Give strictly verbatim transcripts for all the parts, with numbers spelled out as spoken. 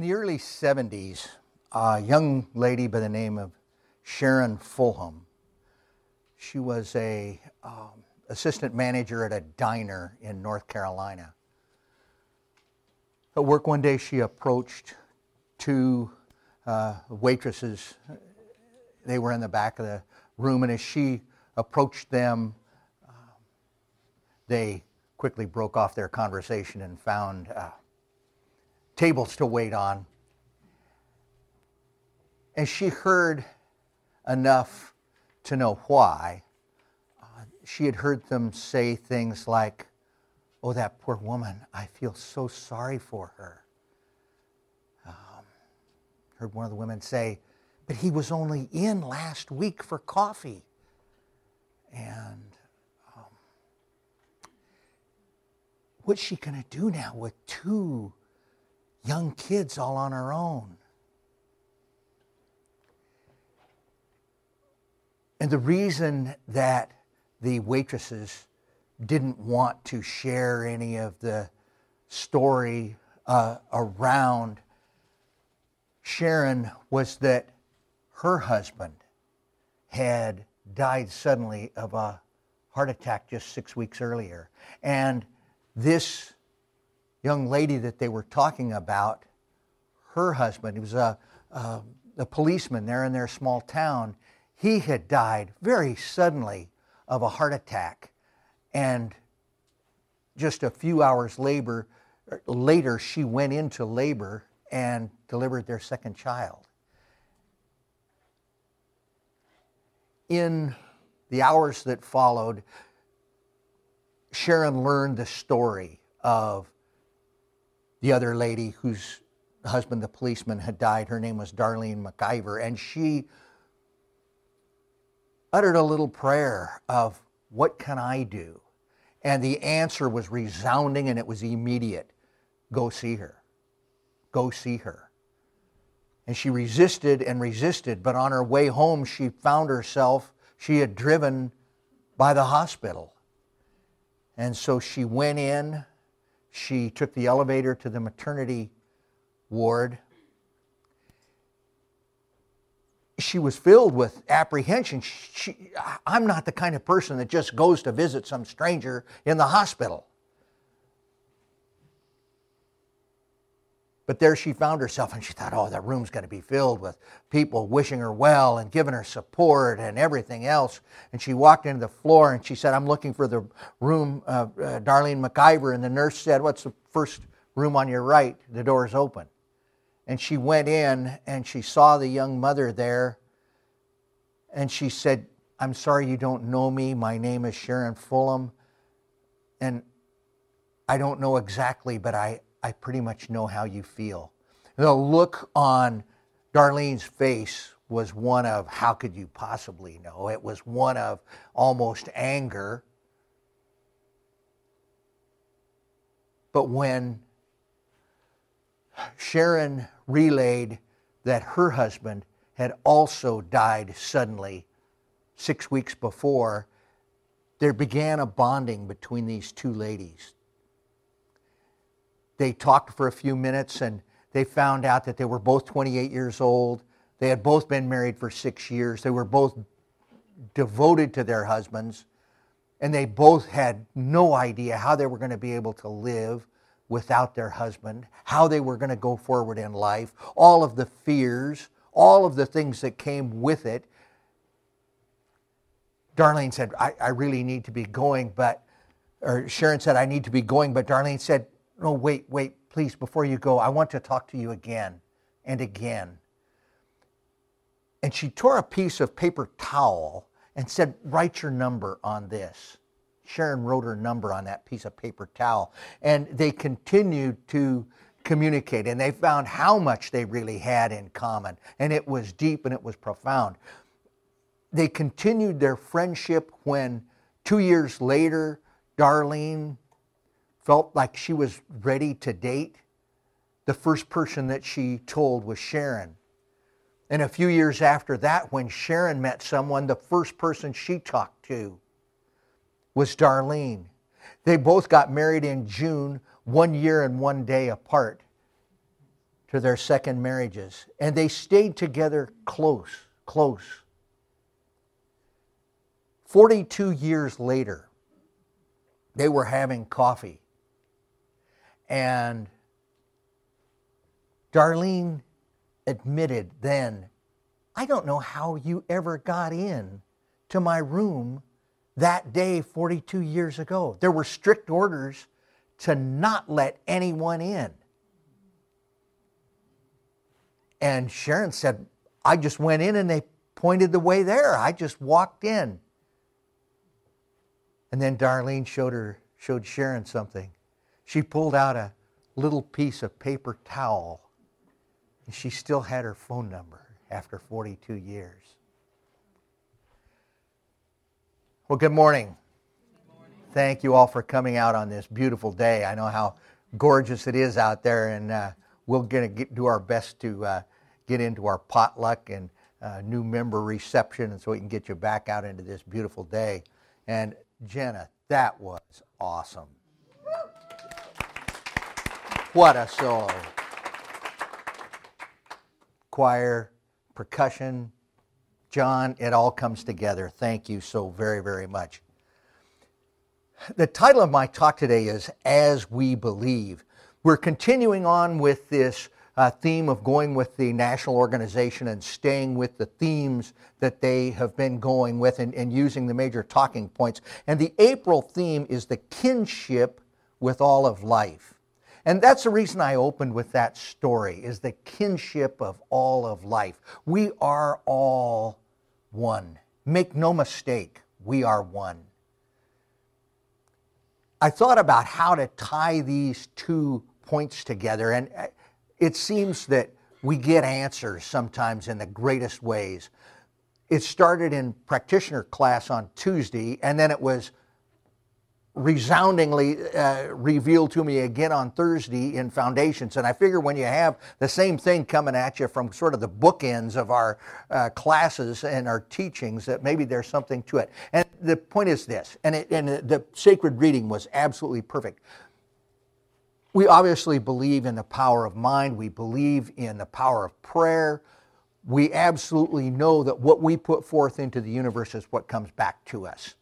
the early seventies, a young lady by the name of Sharon Fulham, she was a um, assistant manager at a diner in North Carolina. At work one day, she approached two uh, waitresses. They were in the back of the room, and as she approached them, um, they quickly broke off their conversation and found uh, tables to wait on. And she heard enough to know why. Uh, she had heard them say things like, "Oh, that poor woman, I feel so sorry for her." Um, heard one of the women say, "But he was only in last week for coffee." And um, what's she going to do now with two young kids all on her own? And the reason that the waitresses didn't want to share any of the story uh, around Sharon was that her husband had died suddenly of a heart attack just six weeks earlier. And this young lady that they were talking about, her husband, he was a, a, a policeman there in their small town. He had died very suddenly of a heart attack. And just a few hours labor, later, she went into labor and delivered their second child. In the hours that followed, Sharon learned the story of the other lady whose husband, the policeman, had died. Her name was Darlene McIver, and she uttered a little prayer of, "What can I do?" And the answer was resounding, and it was immediate. Go see her. Go see her. And she resisted and resisted, but on her way home, she found herself, she had driven by the hospital. And so she went in, she took the elevator to the maternity ward. She was filled with apprehension. She, I'm not the kind of person that just goes to visit some stranger in the hospital. But there she found herself, and she thought, oh, that room's going to be filled with people wishing her well and giving her support and everything else. And she walked into the floor, and she said, I'm looking for the room, uh, uh, Darlene McIver. And the nurse said, what's the first room on your right? The door's open. And she went in, and she saw the young mother there. And she said, I'm sorry you don't know me. My name is Sharon Fulham. And I don't know exactly, but I... I pretty much know how you feel. The look on Darlene's face was one of, how could you possibly know? It was one of almost anger. But when Sharon relayed that her husband had also died suddenly six weeks before, there began a bonding between these two ladies. They talked for a few minutes, and they found out that they were both twenty-eight years old. They had both been married for six years. They were both devoted to their husbands, and they both had no idea how they were going to be able to live without their husband, how they were going to go forward in life, all of the fears, all of the things that came with it. Darlene said, I, I really need to be going, but, or Sharon said, I need to be going, but Darlene said, no, wait, wait, please, before you go, I want to talk to you again and again. And she tore a piece of paper towel and said, write your number on this. Sharon wrote her number on that piece of paper towel. And they continued to communicate, and they found how much they really had in common. And it was deep and it was profound. They continued their friendship when two years later, Darlene felt like she was ready to date. The first person that she told was Sharon. And a few years after that, when Sharon met someone, the first person she talked to was Darlene. They both got married in June, one year and one day apart. to their second marriages. And they stayed together close, close. forty-two years later, they were having coffee. And Darlene admitted then, I don't know how you ever got in to my room that day forty-two years ago. There were strict orders to not let anyone in. And Sharon said, I just went in and they pointed the way there. I just walked in. And then Darlene showed her, showed Sharon something. She pulled out a little piece of paper towel, and she still had her phone number after forty-two years. Well, good morning. Good morning. Thank you all for coming out on this beautiful day. I know how gorgeous it is out there, and uh, we're going to do our best to uh, get into our potluck and uh, new member reception, and so we can get you back out into this beautiful day. And Jenna, that was awesome. What a solo. Choir, percussion, John, it all comes together. Thank you so very, very much. The title of my talk today is As We Believe. We're continuing on with this uh, theme of going with the national organization and staying with the themes that they have been going with and, and using the major talking points. And the April theme is the kinship with all of life. And that's the reason I opened with that story, is the kinship of all of life. We are all one. Make no mistake, we are one. I thought about how to tie these two points together, and it seems that we get answers sometimes in the greatest ways. It started in practitioner class on Tuesday, and then it was resoundingly uh, revealed to me again on Thursday in Foundations. And I figure when you have the same thing coming at you from sort of the bookends of our uh, classes and our teachings, that maybe there's something to it. And the point is this, and, it, and the sacred reading was absolutely perfect. We obviously believe in the power of mind. We believe in the power of prayer. We absolutely know that what we put forth into the universe is what comes back to us.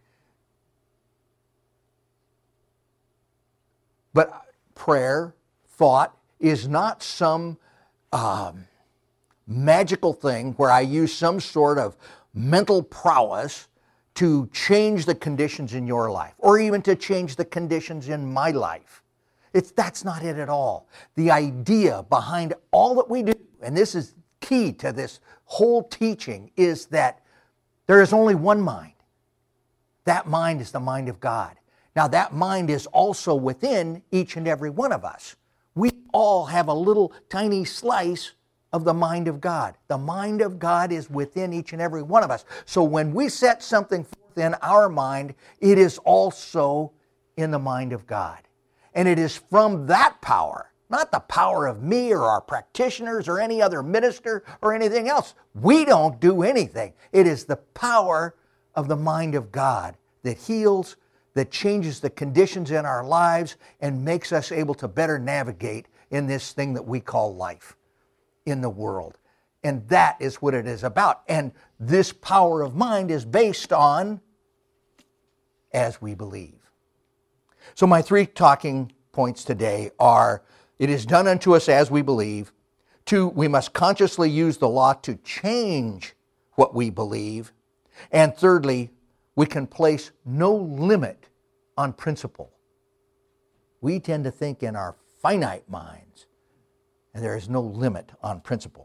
But prayer, thought, is not some um, magical thing where I use some sort of mental prowess to change the conditions in your life, or even to change the conditions in my life. It's, that's not it at all. The idea behind all that we do, and this is key to this whole teaching, is that there is only one mind. That mind is the mind of God. Now, that mind is also within each and every one of us. We all have a little tiny slice of the mind of God. The mind of God is within each and every one of us. So when we set something forth in our mind, it is also in the mind of God. And it is from that power, not the power of me or our practitioners or any other minister or anything else. We don't do anything. It is the power of the mind of God that heals, that changes the conditions in our lives and makes us able to better navigate in this thing that we call life in the world. And that is what it is about. And this power of mind is based on as we believe. So my three talking points today are, it is done unto us as we believe. Two, we must consciously use the law to change what we believe. And thirdly, we can place no limit on principle. We tend to think in our finite minds, and there is no limit on principle.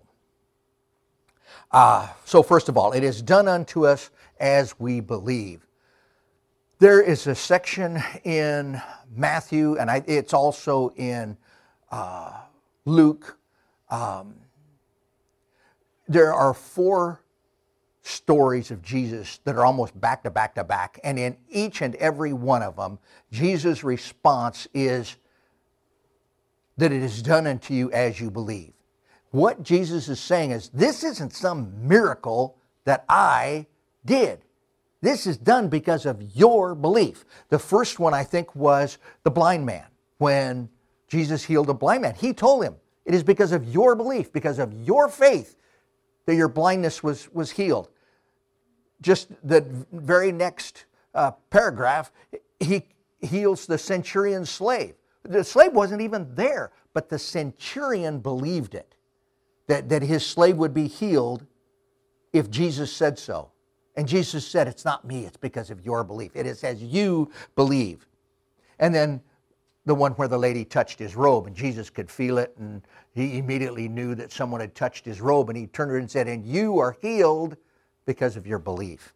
Uh, so first of all, it is done unto us as we believe. There is a section in Matthew, and I, it's also in uh, Luke. Um, there are four stories of Jesus that are almost back to back to back. And in each and every one of them, Jesus' response is that it is done unto you as you believe. What Jesus is saying is, this isn't some miracle that I did. This is done because of your belief. The first one, I think, was the blind man. When Jesus healed a blind man, he told him, It is because of your belief, because of your faith, that your blindness was, was healed. Just the very next uh, paragraph, he heals the centurion's slave. The slave wasn't even there, but the centurion believed it, that, that his slave would be healed if Jesus said so. And Jesus said, it's not me, it's because of your belief. It is as you believe. And then the one where the lady touched his robe, and Jesus could feel it, and he immediately knew that someone had touched his robe, and he turned to her and said, and you are healed because of your belief.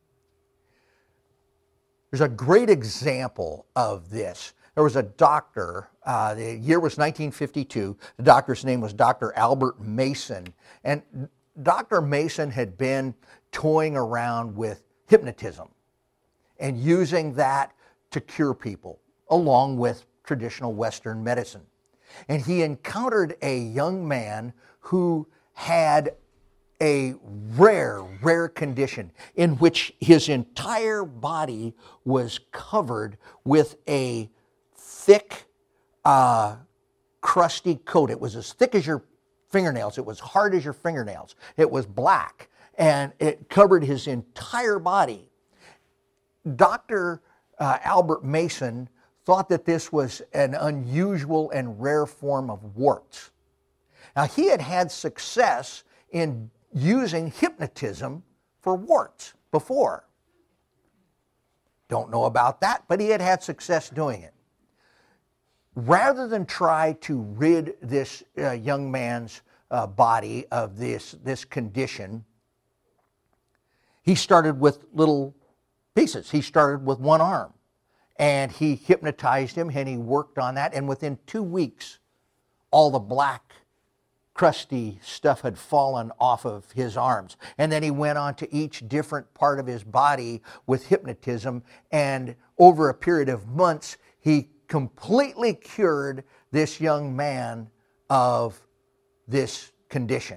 There's a great example of this. There was a doctor, uh, the year was nineteen fifty-two, the doctor's name was Doctor Albert Mason, and Doctor Mason had been toying around with hypnotism and using that to cure people, along with traditional Western medicine. And he encountered a young man who had a rare, rare condition in which his entire body was covered with a thick, uh, crusty coat. It was as thick as your fingernails. It was hard as your fingernails. It was black, and it covered his entire body. Doctor Uh, Albert Mason thought that this was an unusual and rare form of warts. Now, he had had success in using hypnotism for warts before. Don't know about that, but he had had success doing it. Rather than try to rid this uh, young man's uh, body of this, this condition, he started with little pieces. He started with one arm, and he hypnotized him, and he worked on that, and within two weeks, all the black, crusty stuff had fallen off of his arms. And then he went on to each different part of his body with hypnotism, and over a period of months, he completely cured this young man of this condition.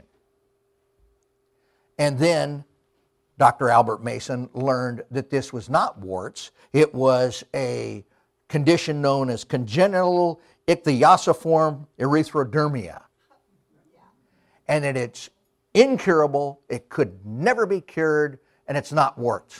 And then Doctor Albert Mason learned that this was not warts. It was a condition known as congenital ichthyosiform erythrodermia. And that it's incurable, it could never be cured, and it's not warts.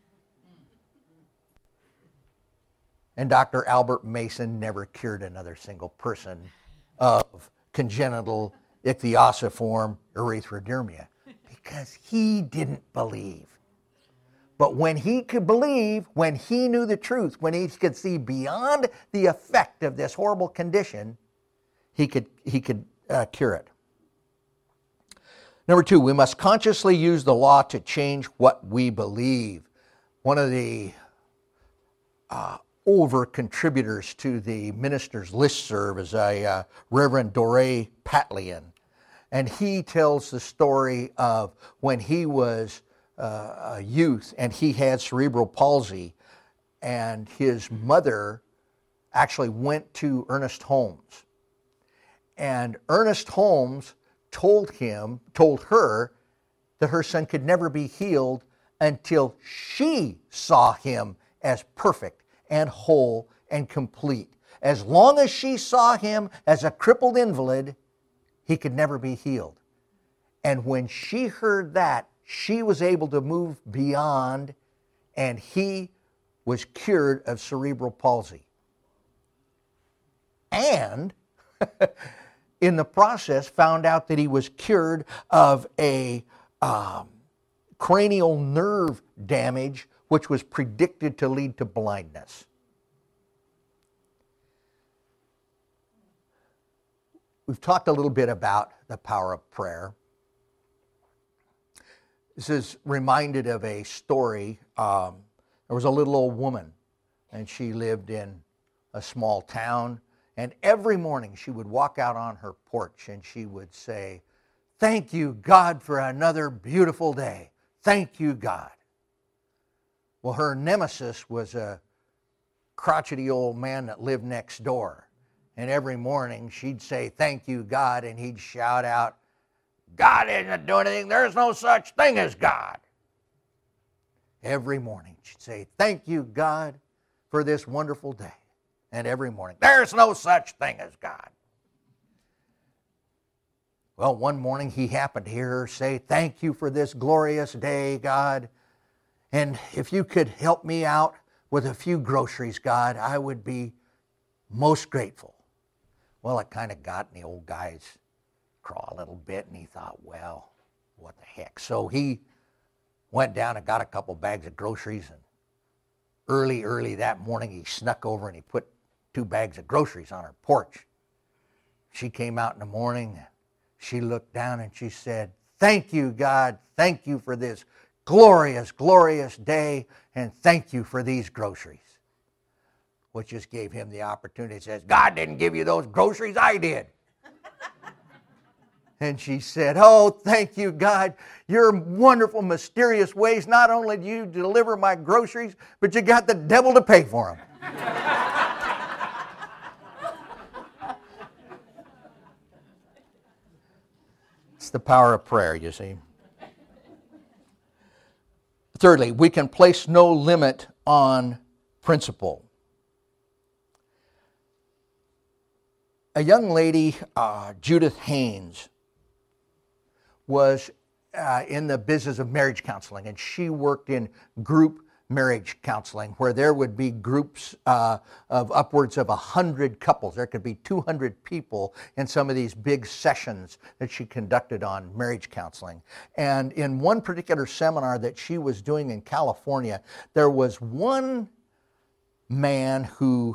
And Doctor Albert Mason never cured another single person of congenital ichthyosiform erythrodermia because he didn't believe. But when he could believe, when he knew the truth, when he could see beyond the effect of this horrible condition, he could, he could uh, cure it. Number two, we must consciously use the law to change what we believe. One of the uh, over contributors to the minister's listserv is a uh, Reverend Doré Patlian. And he tells the story of when he was uh, a youth and he had cerebral palsy, and his mother actually went to Ernest Holmes. And Ernest Holmes told him, told her that her son could never be healed until she saw him as perfect and whole and complete. As long as she saw him as a crippled invalid, he could never be healed. And when she heard that, she was able to move beyond, and he was cured of cerebral palsy. And in the process, found out that he was cured of a um, cranial nerve damage, which was predicted to lead to blindness. We've talked a little bit about the power of prayer. This is reminded of a story. Um, there was a little old woman, and she lived in a small town. And every morning she would walk out on her porch and she would say, "Thank you, God, for another beautiful day. Thank you, God." Well, her nemesis was a crotchety old man that lived next door. And every morning she'd say, "Thank you, God," and he'd shout out, "God isn't doing anything. There's no such thing as God." Every morning she'd say, "Thank you, God, for this wonderful day." And every morning, "There's no such thing as God." Well, one morning he happened to hear her say, "Thank you for this glorious day, God. And if you could help me out with a few groceries, God, I would be most grateful." Well, it kind of got in the old guy's craw a little bit, and he thought, well, what the heck. So he went down and got a couple bags of groceries, and early, early that morning he snuck over and he put two bags of groceries on her porch. She came out in the morning, she looked down and she said, "Thank you, God, thank you for this glorious, glorious day, and thank you for these groceries." Which just gave him the opportunity. He says, "God didn't give you those groceries, I did." And she said, "Oh, thank you, God. Your wonderful, mysterious ways. Not only do you deliver my groceries, but you got the devil to pay for them." It's the power of prayer, you see. Thirdly, we can place no limit on principle. A young lady, uh, Judith Haynes, was uh, in the business of marriage counseling, and she worked in group marriage counseling, where there would be groups uh, of upwards of one hundred couples. There could be two hundred people in some of these big sessions that she conducted on marriage counseling. And in one particular seminar that she was doing in California, there was one man who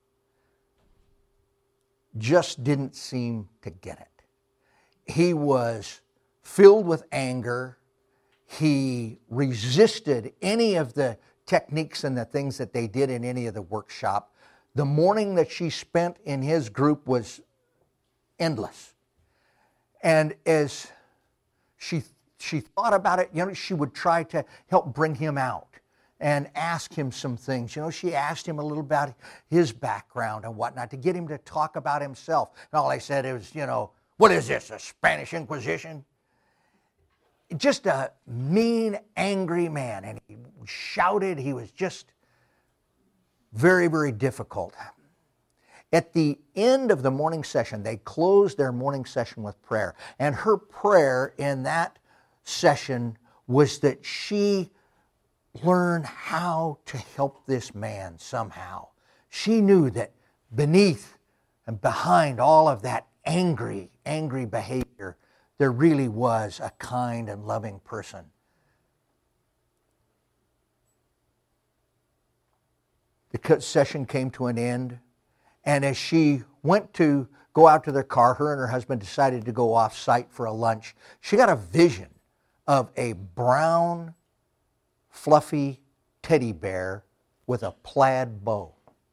just didn't seem to get it. He was filled with anger. He resisted any of the techniques and the things that they did in any of the workshop. The morning that she spent in his group was endless. And as she she thought about it, you know, she would try to help bring him out and ask him some things. You know, she asked him a little about his background and whatnot to get him to talk about himself. And all I said was, you know, "What is this, a Spanish Inquisition?" Just a mean, angry man. And he shouted. He was just very, very difficult. At the end of the morning session, they closed their morning session with prayer. And her prayer in that session was that she learn how to help this man somehow. She knew that beneath and behind all of that angry, angry behavior, there really was a kind and loving person. The session came to an end, and as she went to go out to their car, her and her husband decided to go off-site for a lunch. She got a vision of a brown, fluffy teddy bear with a plaid bow.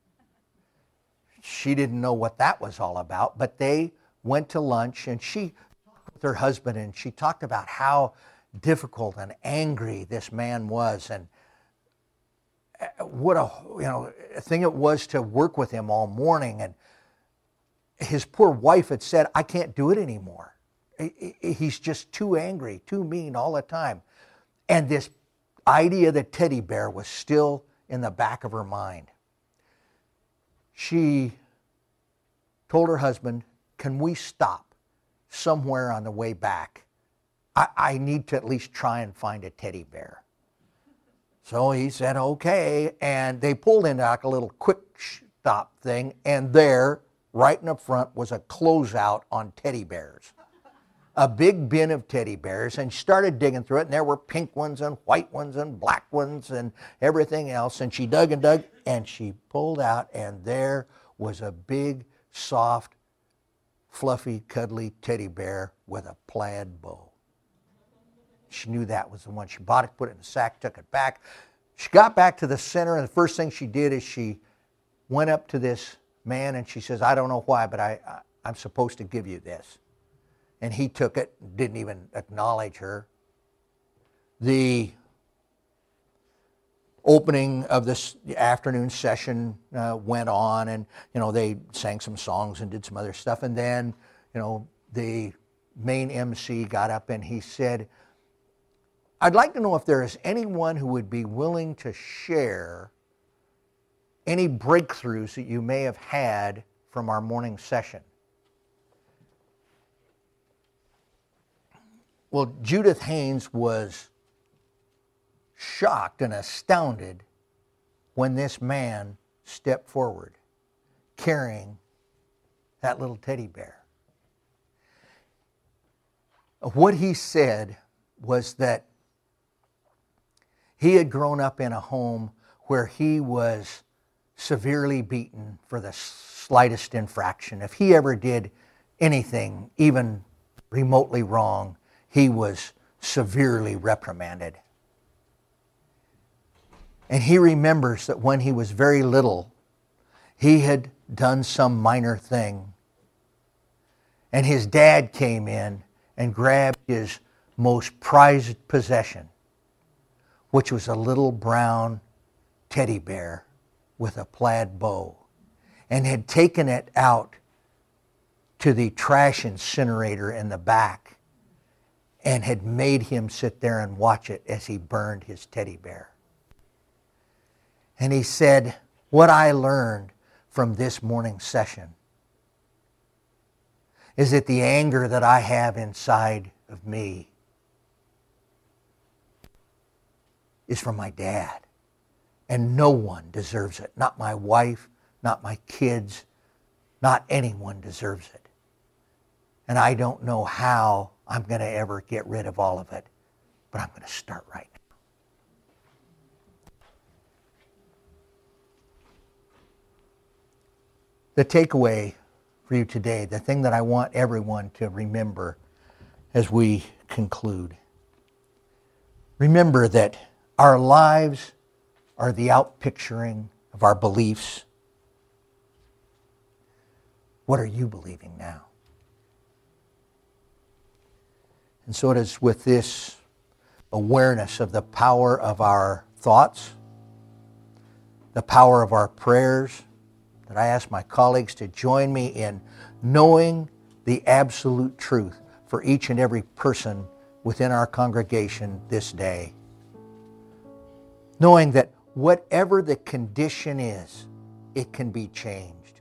She didn't know what that was all about, but they went to lunch, and she talked with her husband, and she talked about how difficult and angry this man was, and what a you know thing it was to work with him all morning. And his poor wife had said, "I can't do it anymore. He's just too angry, too mean all the time." And this idea of the teddy bear was still in the back of her mind. She told her husband, "Can we stop somewhere on the way back? I, I need to at least try and find a teddy bear." So he said, "Okay." And they pulled into like a little quick stop thing, and there, right in the front, was a closeout on teddy bears. A big bin of teddy bears, and she started digging through it, and there were pink ones and white ones and black ones and everything else. And she dug and dug, and she pulled out, and there was a big, soft, fluffy, cuddly teddy bear with a plaid bow. She knew that was the one. She bought it, put it in a sack, took it back. She got back to the center, and the first thing she did is she went up to this man, and she says, "I don't know why, but I, I I'm supposed to give you this." And he took it, didn't even acknowledge her. The opening of this afternoon session uh, went on, and you know they sang some songs and did some other stuff. And then, you know, the main M C got up and he said, "I'd like to know if there is anyone who would be willing to share any breakthroughs that you may have had from our morning session." Well, Judith Haynes was shocked and astounded when this man stepped forward carrying that little teddy bear. What he said was that he had grown up in a home where he was severely beaten for the slightest infraction. If he ever did anything, even remotely wrong, he was severely reprimanded. And he remembers that when he was very little, he had done some minor thing. And his dad came in and grabbed his most prized possession, which was a little brown teddy bear with a plaid bow, and had taken it out to the trash incinerator in the back and had made him sit there and watch it as he burned his teddy bear. And he said, what I learned from this morning's session is that the anger that I have inside of me is from my dad. And no one deserves it. Not my wife, not my kids, not anyone deserves it. And I don't know how I'm going to ever get rid of all of it, but I'm going to start right now. The takeaway for you today, the thing that I want everyone to remember as we conclude. Remember that our lives are the outpicturing of our beliefs. What are you believing now? And so it is with this awareness of the power of our thoughts, the power of our prayers, that I ask my colleagues to join me in knowing the absolute truth for each and every person within our congregation this day. Knowing that whatever the condition is, it can be changed.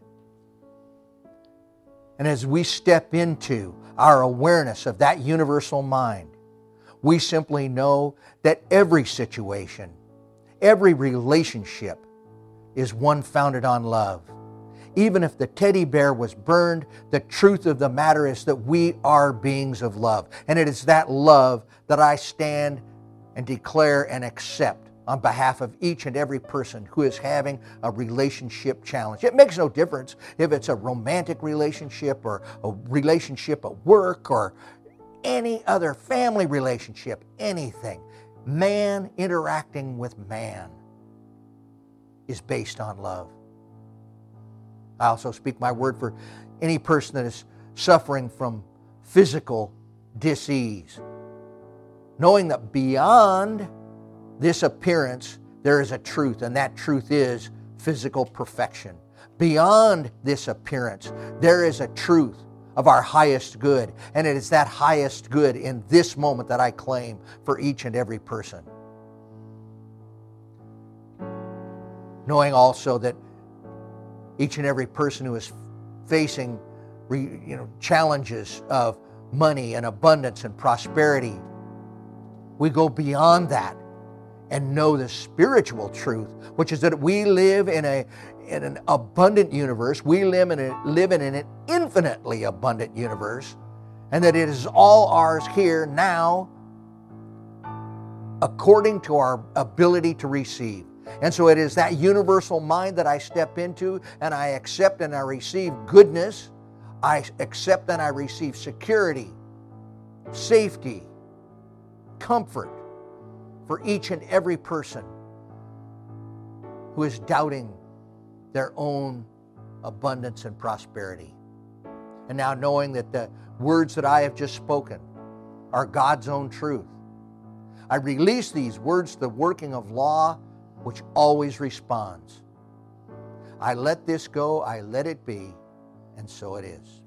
And as we step into our awareness of that universal mind, we simply know that every situation, every relationship is one founded on love. Even if the teddy bear was burned, the truth of the matter is that we are beings of love. And it is that love that I stand and declare and accept on behalf of each and every person who is having a relationship challenge. It makes no difference if it's a romantic relationship or a relationship at work or any other family relationship, anything. Man interacting with man is based on love. I also speak my word for any person that is suffering from physical dis-ease, knowing that beyond this appearance, there is a truth, and that truth is physical perfection. Beyond this appearance, there is a truth of our highest good, and it is that highest good in this moment that I claim for each and every person. Knowing also that each and every person who is facing you know, challenges of money and abundance and prosperity, we go beyond that and know the spiritual truth, which is that we live in a in an abundant universe. We live in a, live in an infinitely abundant universe, and that it is all ours here now according to our ability to receive. And so it is that universal mind that I step into, and I accept and I receive goodness. I accept and I receive security, safety, comfort for each and every person who is doubting their own abundance and prosperity. And now knowing that the words that I have just spoken are God's own truth, I release these words to the working of law, which always responds. I let this go, I let it be, and so it is.